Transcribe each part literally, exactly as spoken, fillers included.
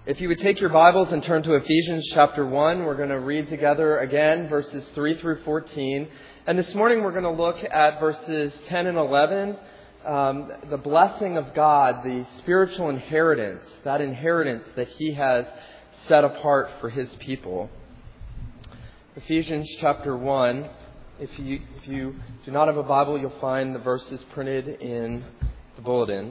If you would take your Bibles and turn to Ephesians chapter one, we're going to read together again verses three through fourteen. And this morning we're going to look at verses ten and eleven, um, the blessing of God, the spiritual inheritance, that inheritance that He has set apart for His people. Ephesians chapter one, if you, if you do not have a Bible, you'll find the verses printed in the bulletin.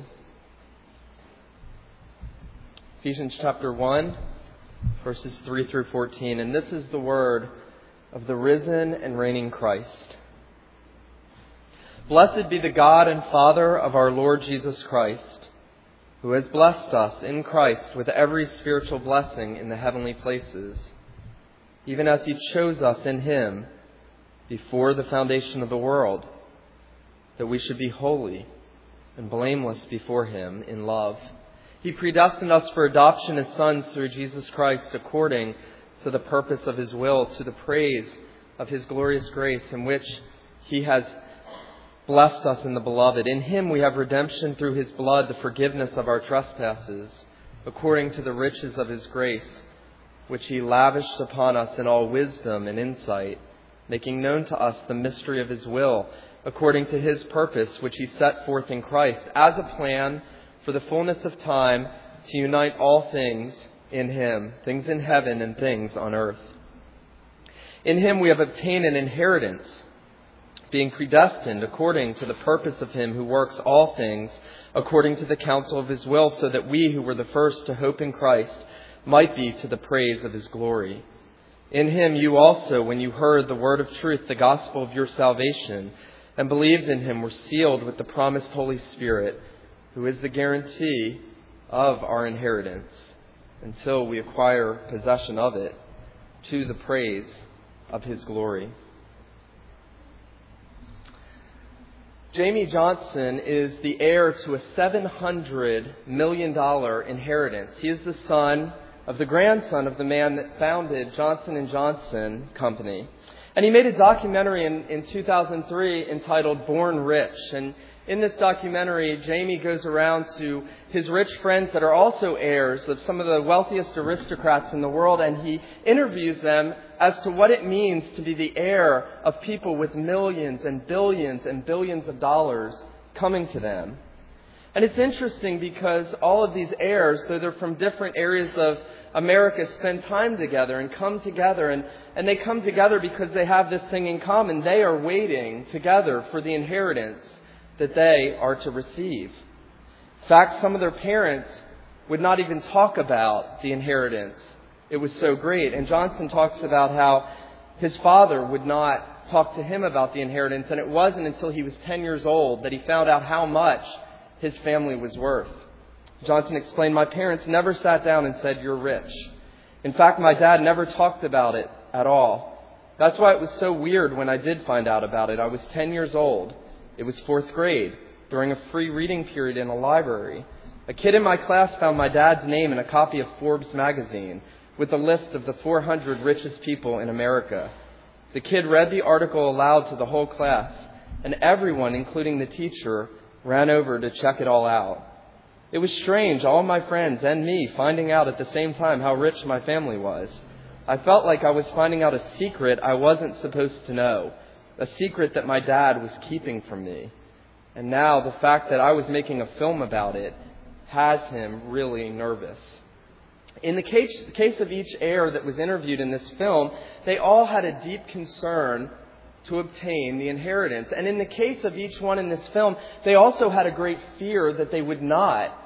Ephesians chapter one, verses three through fourteen. And this is the word of the risen and reigning Christ. Blessed be the God and Father of our Lord Jesus Christ, who has blessed us in Christ with every spiritual blessing in the heavenly places, even as He chose us in Him before the foundation of the world, that we should be holy and blameless before Him in love. He predestined us for adoption as sons through Jesus Christ, according to the purpose of His will, to the praise of His glorious grace, in which He has blessed us in the Beloved. In Him we have redemption through His blood, the forgiveness of our trespasses, according to the riches of His grace, which He lavished upon us in all wisdom and insight, making known to us the mystery of His will, according to His purpose, which He set forth in Christ, as a plan for the fullness of time, to unite all things in Him, things in heaven and things on earth. In Him we have obtained an inheritance, being predestined according to the purpose of Him who works all things according to the counsel of His will, so that we who were the first to hope in Christ might be to the praise of His glory. In Him you also, when you heard the word of truth, the gospel of your salvation, and believed in Him, were sealed with the promised Holy Spirit, who is the guarantee of our inheritance, until we acquire possession of it, to the praise of His glory. Jamie Johnson is the heir to a seven hundred million dollars inheritance. He is the son of the grandson of the man that founded Johnson and Johnson Company. And he made a documentary in, in two thousand three entitled Born Rich. And in this documentary, Jamie goes around to his rich friends that are also heirs of some of the wealthiest aristocrats in the world, and he interviews them as to what it means to be the heir of people with millions and billions and billions of dollars coming to them. And it's interesting because all of these heirs, though they're from different areas of America, spend time together and come together. And, and they come together because they have this thing in common. They are waiting together for the inheritance that they are to receive. In fact, some of their parents would not even talk about the inheritance. It was so great. And Johnson talks about how his father would not talk to him about the inheritance. And it wasn't until he was ten years old that he found out how much his family was worth. Johnson explained, "My parents never sat down and said, 'You're rich.' In fact, my dad never talked about it at all. That's why it was so weird when I did find out about it. I was ten years old. It was fourth grade, during a free reading period in a library. A kid in my class found my dad's name in a copy of Forbes magazine with a list of the four hundred richest people in America. The kid read the article aloud to the whole class, and everyone, including the teacher, ran over to check it all out. It was strange, all my friends and me finding out at the same time how rich my family was. I felt like I was finding out a secret I wasn't supposed to know, a secret that my dad was keeping from me. And now the fact that I was making a film about it has him really nervous." In the case, the case of each heir that was interviewed in this film, they all had a deep concern to obtain the inheritance. And in the case of each one in this film, they also had a great fear that they would not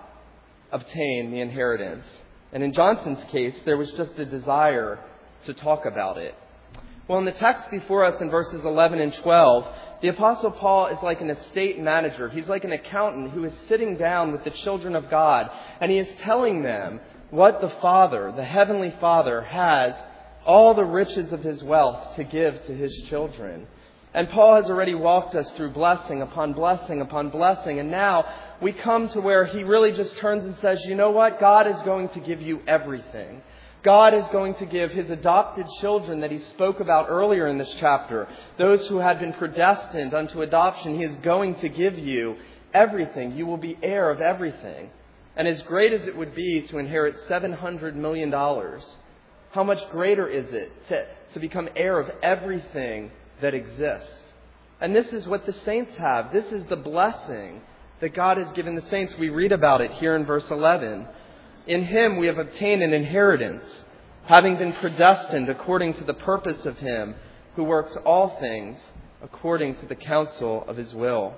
obtain the inheritance. And in Johnson's case, there was just a desire to talk about it. Well, in the text before us in verses eleven and twelve, the Apostle Paul is like an estate manager. He's like an accountant who is sitting down with the children of God, and he is telling them what the Father, the Heavenly Father, has all the riches of His wealth to give to His children. And Paul has already walked us through blessing upon blessing upon blessing. And now we come to where he really just turns and says, you know what? God is going to give you everything. God is going to give His adopted children that He spoke about earlier in this chapter, those who had been predestined unto adoption. He is going to give you everything. You will be heir of everything. And as great as it would be to inherit seven hundred million dollars, how much greater is it to, to become heir of everything that exists? And this is what the saints have. This is the blessing that God has given the saints. We read about it here in verse eleven. In Him we have obtained an inheritance, having been predestined according to the purpose of Him who works all things according to the counsel of His will.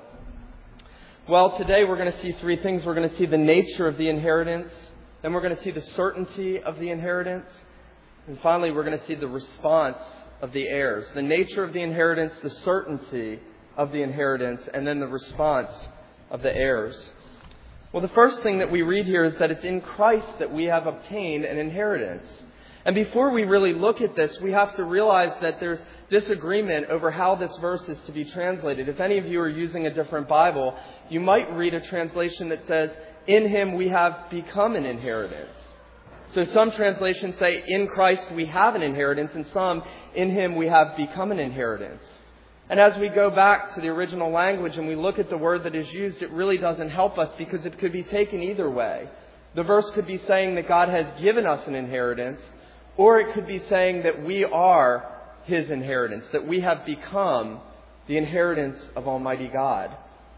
Well, today we're going to see three things. We're going to see the nature of the inheritance. Then we're going to see the certainty of the inheritance. And finally, we're going to see the response of the heirs. The nature of the inheritance, the certainty of the inheritance, and then the response of the heirs. Well, the first thing that we read here is that it's in Christ that we have obtained an inheritance. And before we really look at this, we have to realize that there's disagreement over how this verse is to be translated. If any of you are using a different Bible, you might read a translation that says, in Him we have become an inheritance. So some translations say, in Christ we have an inheritance, and some, in Him we have become an inheritance. And as we go back to the original language and we look at the word that is used, it really doesn't help us because it could be taken either way. The verse could be saying that God has given us an inheritance, or it could be saying that we are His inheritance, that we have become the inheritance of Almighty God.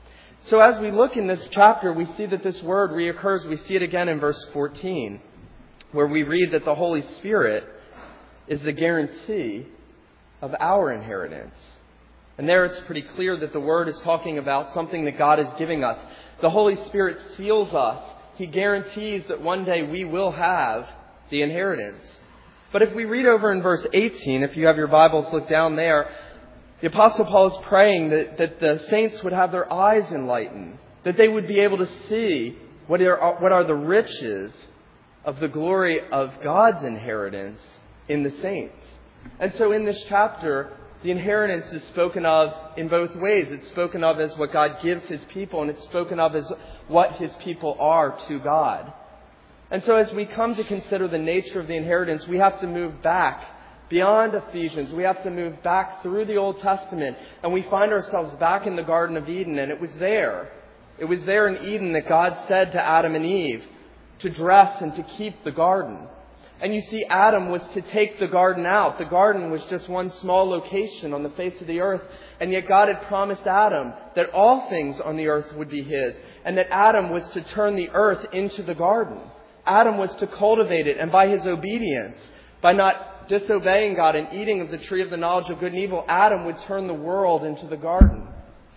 So as we look in this chapter, we see that this word reoccurs. We see it again in verse fourteen, where we read that the Holy Spirit is the guarantee of our inheritance. And there it's pretty clear that the word is talking about something that God is giving us. The Holy Spirit seals us. He guarantees that one day we will have the inheritance. But if we read over in verse eighteen, if you have your Bibles, look down there, the Apostle Paul is praying that, that the saints would have their eyes enlightened, that they would be able to see what are, what are the riches of the glory of God's inheritance in the saints. And so in this chapter, the inheritance is spoken of in both ways. It's spoken of as what God gives His people, and it's spoken of as what His people are to God. And so as we come to consider the nature of the inheritance, we have to move back beyond Ephesians. We have to move back through the Old Testament, and we find ourselves back in the Garden of Eden. And it was there. It was there in Eden that God said to Adam and Eve to dress and to keep the garden. And you see, Adam was to take the garden out. The garden was just one small location on the face of the earth. And yet God had promised Adam that all things on the earth would be His, and that Adam was to turn the earth into the garden. Adam was to cultivate it, and by his obedience, by not disobeying God and eating of the tree of the knowledge of good and evil, Adam would turn the world into the garden.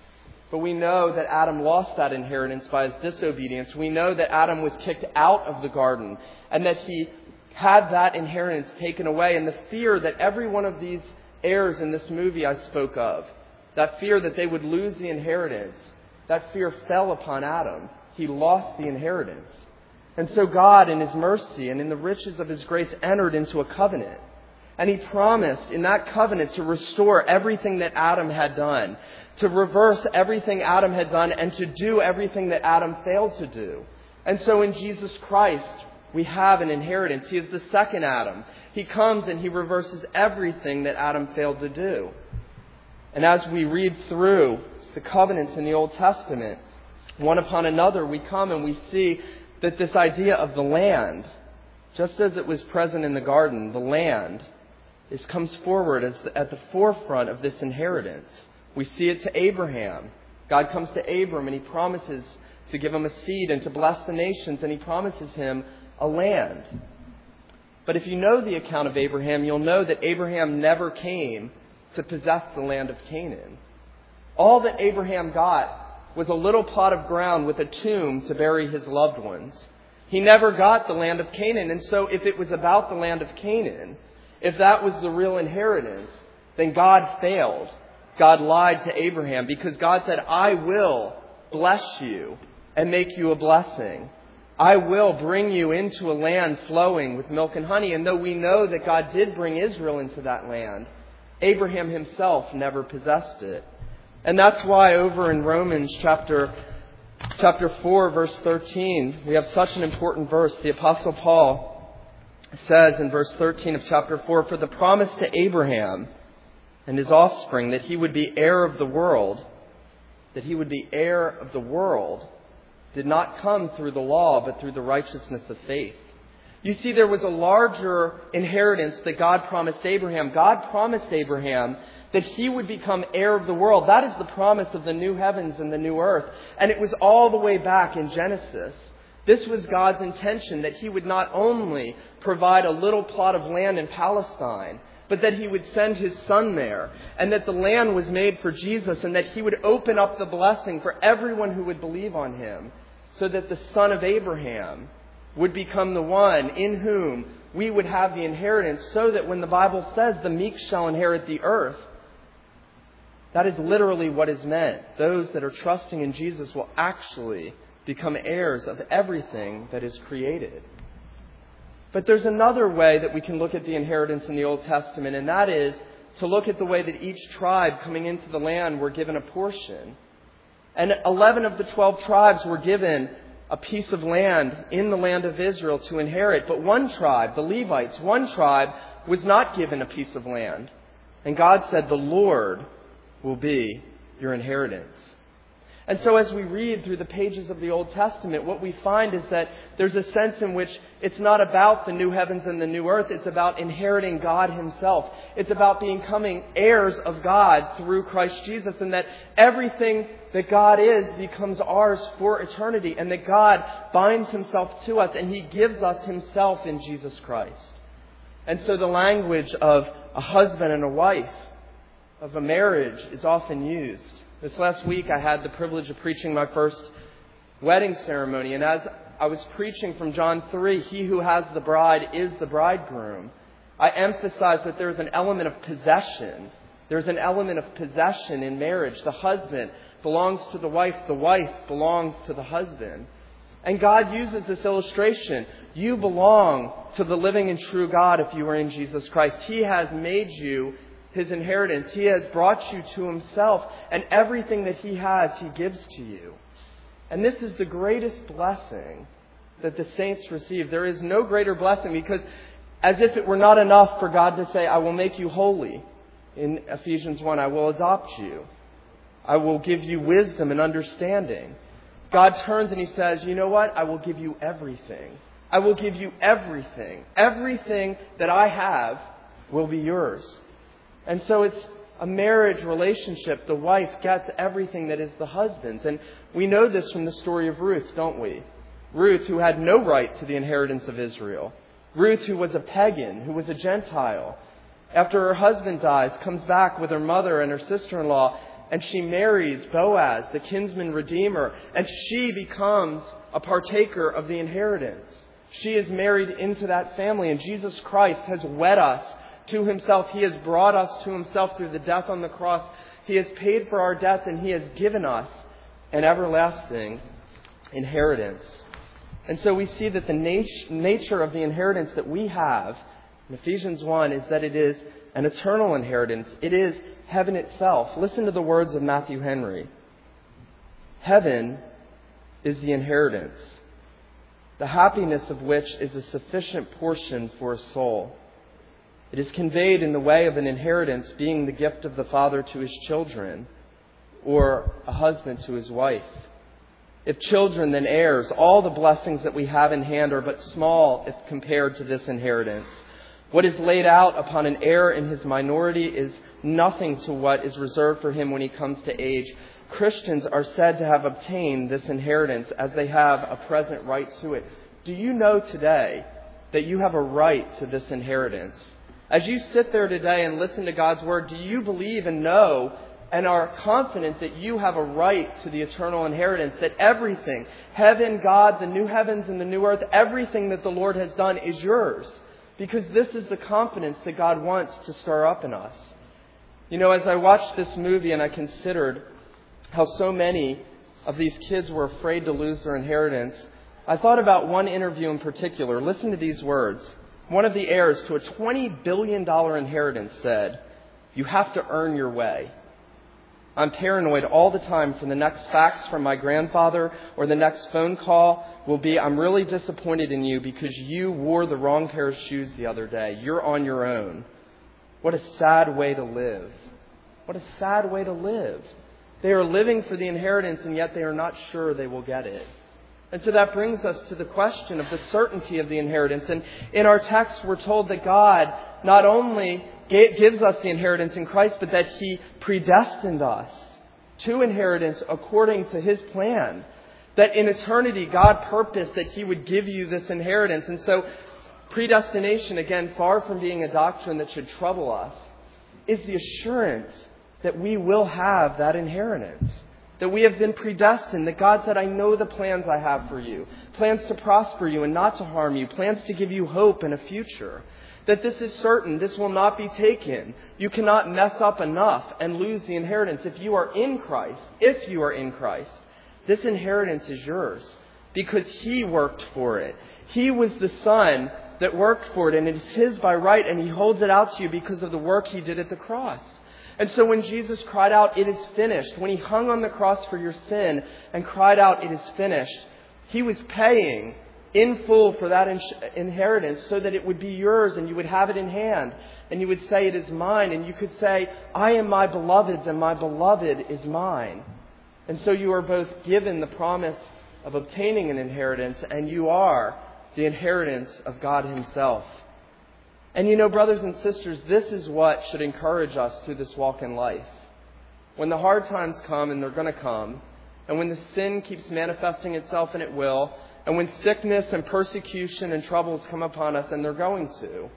But we know that Adam lost that inheritance by his disobedience. We know that Adam was kicked out of the garden, and that he had that inheritance taken away. And the fear that every one of these heirs in this movie I spoke of, that fear that they would lose the inheritance, that fear fell upon Adam. He lost the inheritance. And so God, in His mercy and in the riches of His grace, entered into a covenant. And He promised in that covenant to restore everything that Adam had done, to reverse everything Adam had done, and to do everything that Adam failed to do. And so in Jesus Christ, we have an inheritance. He is the second Adam. He comes and He reverses everything that Adam failed to do. And as we read through the covenants in the Old Testament, one upon another, we come and we see that this idea of the land, just as it was present in the garden, the land is comes forward as the, at the forefront of this inheritance. We see it to Abraham. God comes to Abram and He promises to give him a seed and to bless the nations, and He promises him a land. But if you know the account of Abraham, you'll know that Abraham never came to possess the land of Canaan. All that Abraham got was a little plot of ground with a tomb to bury his loved ones. He never got the land of Canaan. And so if it was about the land of Canaan, if that was the real inheritance, then God failed. God lied to Abraham, because God said, I will bless you and make you a blessing. I will bring you into a land flowing with milk and honey. And though we know that God did bring Israel into that land, Abraham himself never possessed it. And that's why over in Romans chapter chapter four, verse thirteen, we have such an important verse. The Apostle Paul says in verse thirteen of chapter four, for the promise to Abraham and his offspring that he would be heir of the world, that he would be heir of the world, did not come through the law, but through the righteousness of faith. You see, there was a larger inheritance that God promised Abraham. God promised Abraham that he would become heir of the world. That is the promise of the new heavens and the new earth. And it was all the way back in Genesis. This was God's intention, that he would not only provide a little plot of land in Palestine, but that he would send his son there, and that the land was made for Jesus, and that he would open up the blessing for everyone who would believe on him, so that the son of Abraham would become the one in whom we would have the inheritance, so that when the Bible says the meek shall inherit the earth, that is literally what is meant. Those that are trusting in Jesus will actually become heirs of everything that is created. But there's another way that we can look at the inheritance in the Old Testament, and that is to look at the way that each tribe coming into the land were given a portion. And eleven of the twelve tribes were given a piece of land in the land of Israel to inherit. But one tribe, the Levites, one tribe was not given a piece of land. And God said, the Lord will be your inheritance. And so as we read through the pages of the Old Testament, what we find is that there's a sense in which it's not about the new heavens and the new earth. It's about inheriting God himself. It's about becoming heirs of God through Christ Jesus, and that everything that God is becomes ours for eternity, and that God binds himself to us and he gives us himself in Jesus Christ. And so the language of a husband and a wife, of a marriage, is often used. This last week I had the privilege of preaching my first wedding ceremony, and as I was preaching from John three, he who has the bride is the bridegroom, I emphasized that there's an element of possession. There's an element of possession in marriage. The husband belongs to the wife. The wife belongs to the husband. And God uses this illustration. You belong to the living and true God if you are in Jesus Christ. He has made you his inheritance. He has brought you to himself, and everything that he has, he gives to you. And this is the greatest blessing that the saints receive. There is no greater blessing, because as if it were not enough for God to say, I will make you holy. In Ephesians one, I will adopt you. I will give you wisdom and understanding. God turns and he says, you know what? I will give you everything. I will give you everything. Everything that I have will be yours. And so it's a marriage relationship. The wife gets everything that is the husband's. And we know this from the story of Ruth, don't we? Ruth, who had no right to the inheritance of Israel. Ruth, who was a pagan, who was a Gentile. After her husband dies, comes back with her mother and her sister-in-law, and she marries Boaz, the kinsman redeemer, and she becomes a partaker of the inheritance. She is married into that family, and Jesus Christ has wed us to himself. He has brought us to himself through the death on the cross. He has paid for our death, and he has given us an everlasting inheritance. And so we see that the nat- nature of the inheritance that we have in Ephesians one is that it is an eternal inheritance. It is heaven itself. Listen to the words of Matthew Henry. Heaven is the inheritance, the happiness of which is a sufficient portion for a soul. It is conveyed in the way of an inheritance being the gift of the father to his children, or a husband to his wife. If children, then heirs. All the blessings that we have in hand are but small if compared to this inheritance. What is laid out upon an heir in his minority is nothing to what is reserved for him when he comes to age. Christians are said to have obtained this inheritance as they have a present right to it. Do you know today that you have a right to this inheritance? As you sit there today and listen to God's word, do you believe and know and are confident that you have a right to the eternal inheritance, that everything, heaven, God, the new heavens and the new earth, everything that the Lord has done is yours? Because this is the confidence that God wants to stir up in us. You know, as I watched this movie and I considered how so many of these kids were afraid to lose their inheritance, I thought about one interview in particular. Listen to these words. One of the heirs to a twenty billion dollars inheritance said, "You have to earn your way. I'm paranoid all the time for the next fax from my grandfather, or the next phone call will be, I'm really disappointed in you because you wore the wrong pair of shoes the other day. You're on your own." What a sad way to live. What a sad way to live. They are living for the inheritance, and yet they are not sure they will get it. And so that brings us to the question of the certainty of the inheritance. And in our text, we're told that God not only gives us the inheritance in Christ, but that He predestined us to inheritance according to His plan. That in eternity, God purposed that He would give you this inheritance. And so predestination, again, far from being a doctrine that should trouble us, is the assurance that we will have that inheritance. That we have been predestined. That God said, I know the plans I have for you. Plans to prosper you and not to harm you. Plans to give you hope and a future. That this is certain. This will not be taken. You cannot mess up enough and lose the inheritance. If you are in Christ, if you are in Christ, this inheritance is yours because He worked for it. He was the Son that worked for it, and it is His by right, and He holds it out to you because of the work He did at the cross. And so when Jesus cried out, it is finished, when He hung on the cross for your sin and cried out, it is finished, He was paying in full for that inheritance so that it would be yours and you would have it in hand. And you would say, it is mine. And you could say, I am my beloved's and my beloved is mine. And so you are both given the promise of obtaining an inheritance, and you are the inheritance of God Himself. And you know, brothers and sisters, this is what should encourage us through this walk in life. When the hard times come, and they're going to come, and when the sin keeps manifesting itself, and it will, and when sickness and persecution and troubles come upon us, and they're going to,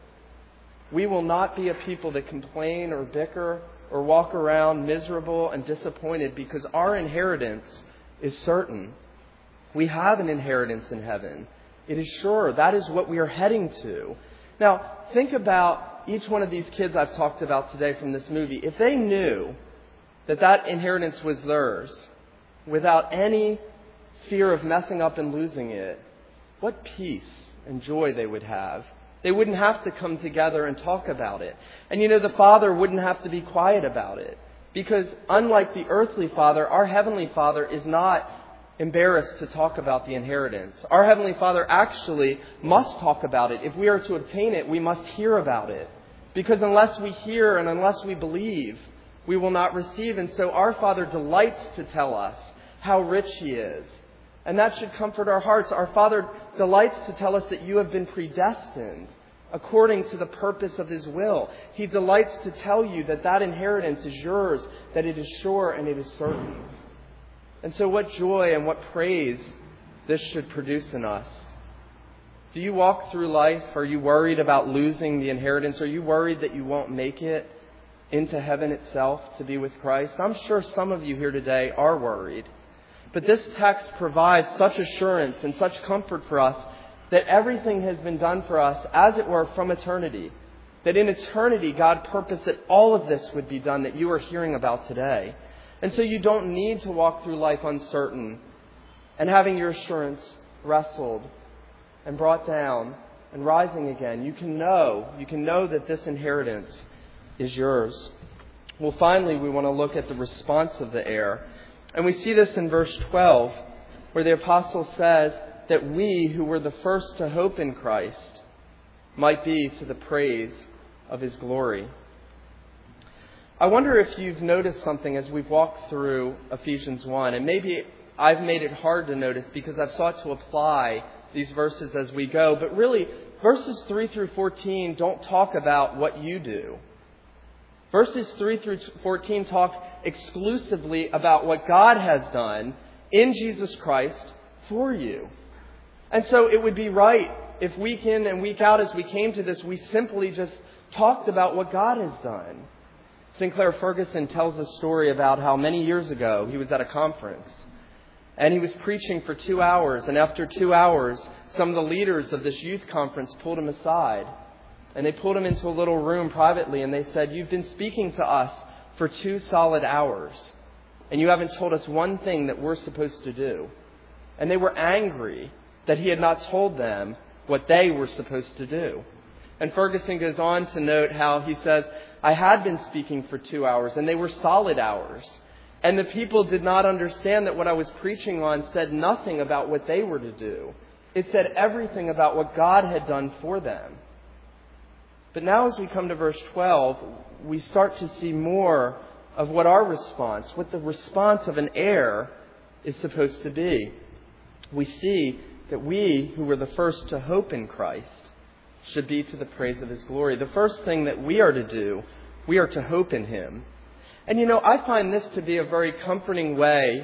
we will not be a people that complain or bicker or walk around miserable and disappointed, because our inheritance is certain. We have an inheritance in heaven. It is sure. That is what we are heading to. Now, think about each one of these kids I've talked about today from this movie. If they knew that that inheritance was theirs without any fear of messing up and losing it, what peace and joy they would have. They wouldn't have to come together and talk about it. And you know, the Father wouldn't have to be quiet about it. Because unlike the earthly Father, our Heavenly Father is not embarrassed to talk about the inheritance. Our Heavenly Father actually must talk about it. If we are to obtain it, we must hear about it. Because unless we hear and unless we believe, we will not receive. And so our Father delights to tell us how rich He is. And that should comfort our hearts. Our Father delights to tell us that you have been predestined according to the purpose of His will. He delights to tell you that that inheritance is yours, that it is sure and it is certain. And so what joy and what praise this should produce in us. Do you walk through life? Are you worried about losing the inheritance? Are you worried that you won't make it into heaven itself to be with Christ? I'm sure some of you here today are worried. But this text provides such assurance and such comfort for us that everything has been done for us, as it were, from eternity. That in eternity, God purposed that all of this would be done that you are hearing about today. And so you don't need to walk through life uncertain and having your assurance wrestled and brought down and rising again. You can know, you can know that this inheritance is yours. Well, finally, we want to look at the response of the heir. And we see this in verse twelve, where the apostle says that we who were the first to hope in Christ might be to the praise of His glory. I wonder if you've noticed something as we've walked through Ephesians one, and maybe I've made it hard to notice because I've sought to apply these verses as we go, but really verses three through fourteen don't talk about what you do. Verses three through fourteen talk exclusively about what God has done in Jesus Christ for you. And so it would be right if week in and week out as we came to this, we simply just talked about what God has done. Sinclair Ferguson tells a story about how many years ago he was at a conference and he was preaching for two hours. And after two hours, some of the leaders of this youth conference pulled him aside. And they pulled him into a little room privately and they said, "You've been speaking to us for two solid hours and you haven't told us one thing that we're supposed to do." And they were angry that he had not told them what they were supposed to do. And Ferguson goes on to note how he says, "I had been speaking for two hours and they were solid hours. And the people did not understand that what I was preaching on said nothing about what they were to do. It said everything about what God had done for them." But now as we come to verse twelve, we start to see more of what our response, what the response of an heir is supposed to be. we see that we who were the first to hope in Christ should be to the praise of His glory. The first thing that we are to do, we are to hope in Him. And you know, I find this to be a very comforting way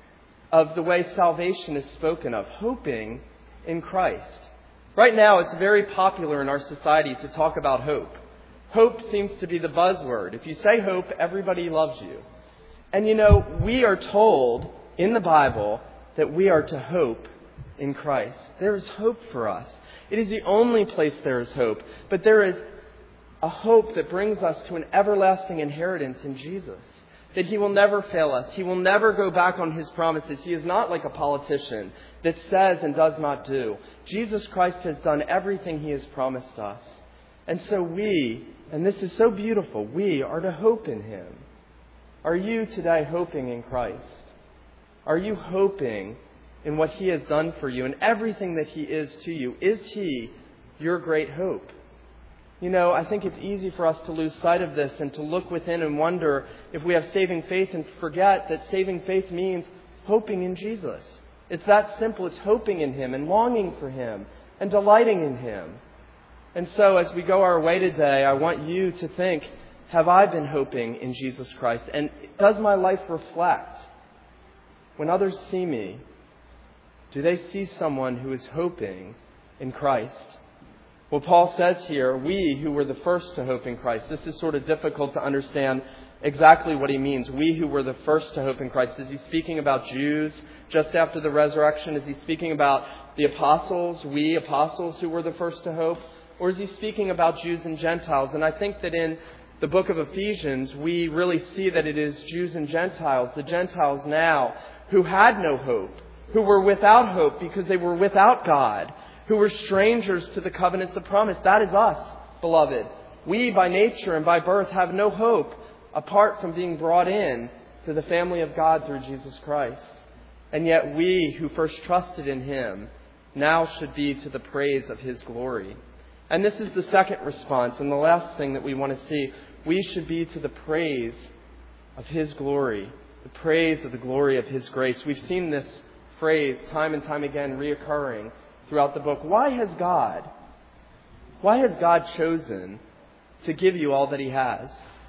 of the way salvation is spoken of, hoping in Christ. Right now, it's very popular in our society to talk about hope. Hope seems to be the buzzword. If you say hope, everybody loves you. And you know, we are told in the Bible that we are to hope in Christ. There is hope for us. It is the only place there is hope. But there is a hope that brings us to an everlasting inheritance in Jesus. That He will never fail us. He will never go back on His promises. He is not like a politician that says and does not do. Jesus Christ has done everything He has promised us. And so we, and this is so beautiful, we are to hope in Him. Are you today hoping in Christ? Are you hoping in what He has done for you and everything that He is to you? Is He your great hope? You know, I think it's easy for us to lose sight of this and to look within and wonder if we have saving faith and forget that saving faith means hoping in Jesus. It's that simple. It's hoping in Him and longing for Him and delighting in Him. And so as we go our way today, I want you to think, have I been hoping in Jesus Christ? And does my life reflect? When others see me, do they see someone who is hoping in Christ? Well, Paul says here, we who were the first to hope in Christ. This is sort of difficult to understand exactly what he means. We who were the first to hope in Christ. Is he speaking about Jews just after the resurrection? Is he speaking about the apostles, we apostles who were the first to hope? Or is he speaking about Jews and Gentiles? And I think that in the book of Ephesians, we really see that it is Jews and Gentiles, the Gentiles now, who had no hope, who were without hope because they were without God, who were strangers to the covenants of promise. That is us, beloved. We, by nature and by birth, have no hope apart from being brought in to the family of God through Jesus Christ. And yet we, who first trusted in Him, now should be to the praise of His glory. And this is the second response, and the last thing that we want to see. We should be to the praise of His glory, the praise of the glory of His grace. We've seen this phrase time and time again reoccurring throughout the book. Why has God, why has God chosen to give you all that He has?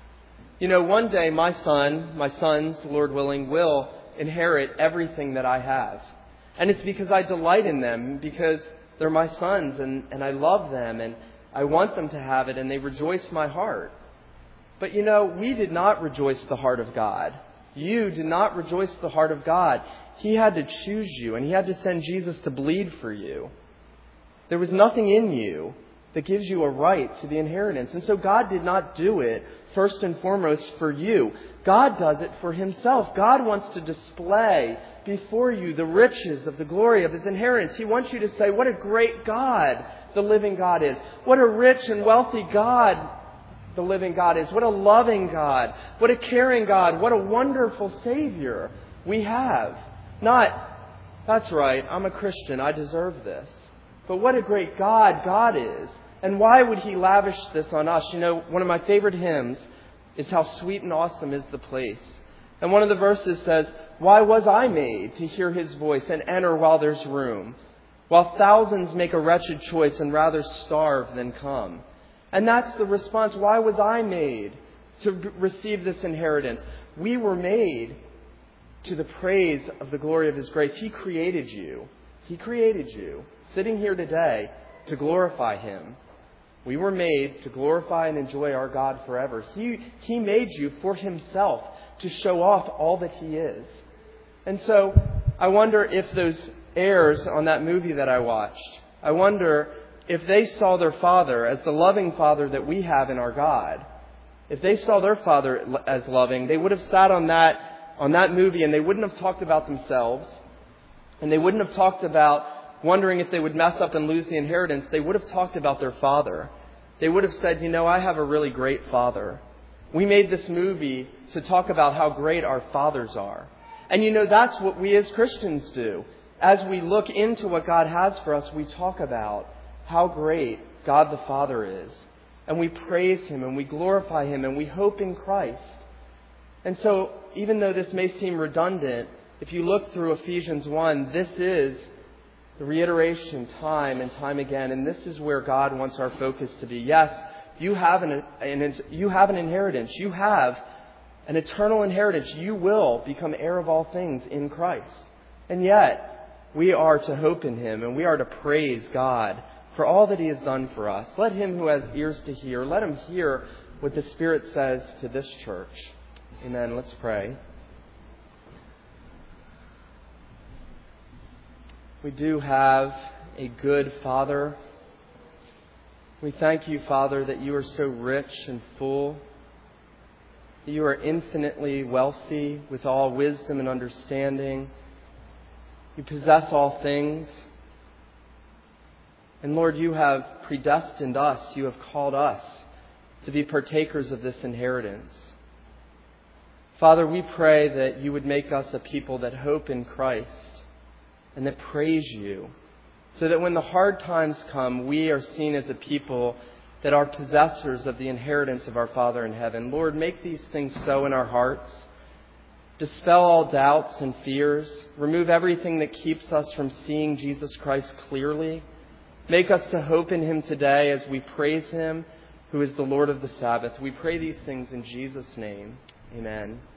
You know, one day my son, my sons, Lord willing, will inherit everything that I have. And it's because I delight in them, because they're my sons and, and I love them and I want them to have it and they rejoice my heart. But you know, we did not rejoice the heart of God. You did not rejoice the heart of God. He had to choose you and He had to send Jesus to bleed for you. There was nothing in you that gives you a right to the inheritance. And so God did not do it first and foremost for you. God does it for Himself. God wants to display before you the riches of the glory of His inheritance. He wants you to say, what a great God the living God is. What a rich and wealthy God the living God is. What a loving God. What a caring God. What a wonderful Savior we have. Not, that's right, I'm a Christian, I deserve this. But what a great God God is. And why would He lavish this on us? You know, one of my favorite hymns is How Sweet and Awesome is the Place. And one of the verses says, why was I made to hear His voice and enter while there's room, while thousands make a wretched choice and rather starve than come? And that's the response. Why was I made to receive this inheritance? We were made to the praise of the glory of His grace. He created you. He created you, sitting here today, to glorify Him. We were made to glorify and enjoy our God forever. He, he made you for Himself to show off all that He is. And so I wonder if those heirs on that movie that I watched, I wonder if they saw their father as the loving Father that we have in our God. If they saw their Father as loving, they would have sat on that on that movie and they wouldn't have talked about themselves, and they wouldn't have talked about wondering if they would mess up and lose the inheritance. They would have talked about their Father. They would have said, you know, I have a really great Father. We made this movie to talk about how great our fathers are. And you know, that's what we as Christians do. As we look into what God has for us, we talk about how great God the Father is. And we praise Him and we glorify Him and we hope in Christ. And so, even though this may seem redundant, if you look through Ephesians one, this is The reiteration time and time again, and this is where God wants our focus to be. Yes, you have an, an you have an inheritance. You have an eternal inheritance. You will become heir of all things in Christ. And yet, we are to hope in Him, and we are to praise God for all that He has done for us. Let him who has ears to hear, let him hear what the Spirit says to this church. Amen. Let's pray. We do have a good Father. We thank you, Father, that you are so rich and full, that you are infinitely wealthy with all wisdom and understanding. You possess all things. And Lord, you have predestined us, you have called us to be partakers of this inheritance. Father, we pray that you would make us a people that hope in Christ and that praise you, so that when the hard times come, we are seen as a people that are possessors of the inheritance of our Father in heaven. Lord, make these things so in our hearts. Dispel all doubts and fears. Remove everything that keeps us from seeing Jesus Christ clearly. Make us to hope in Him today as we praise Him, who is the Lord of the Sabbath. We pray these things in Jesus' name. Amen.